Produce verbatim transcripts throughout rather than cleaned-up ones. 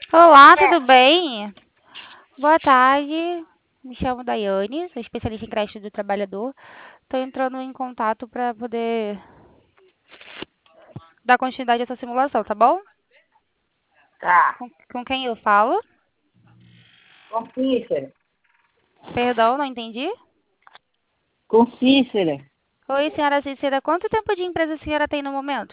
Olá, tudo bem? Boa tarde. Me chamo Daiane, sou especialista em creche do trabalhador. Estou entrando em contato para poder dar continuidade a essa simulação, tá bom? Tá. Com, com quem eu falo? Com Cícera. Perdão, não entendi. Com Cícera. Oi, senhora Cícera, quanto tempo de empresa a senhora tem no momento?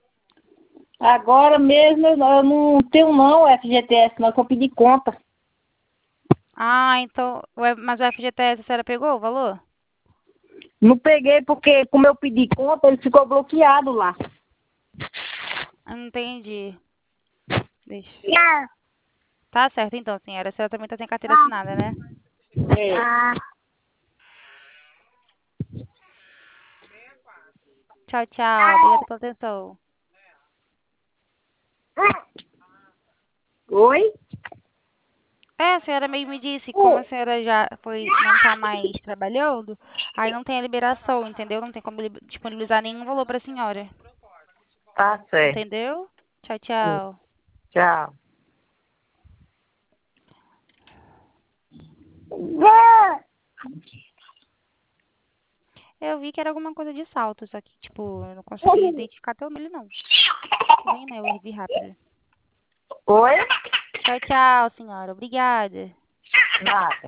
Agora mesmo eu não eu não tenho não F G T S, não, que eu pedi conta. Ah, então, o F- mas o F G T S a senhora pegou o valor? Não peguei porque, como eu pedi conta, ele ficou bloqueado lá. Entendi. Deixa. Ah, Tá certo então, senhora. A senhora também tá sem carteira assinada, né? é. Ah. Tchau, tchau. Obrigada pela atenção. Oi? É, a senhora mesmo me disse, como a senhora já foi, não tá mais trabalhando, aí não tem a liberação, entendeu? Não tem como li- disponibilizar nenhum valor pra senhora. Tá certo. Entendeu? Tchau, tchau. Tchau. Eu vi que era alguma coisa de salto, só que, tipo, eu não consegui identificar teu nome, não. Tá vendo, né? Eu errei rápido. Oi? Tchau, tchau, senhora. Obrigada. Nada.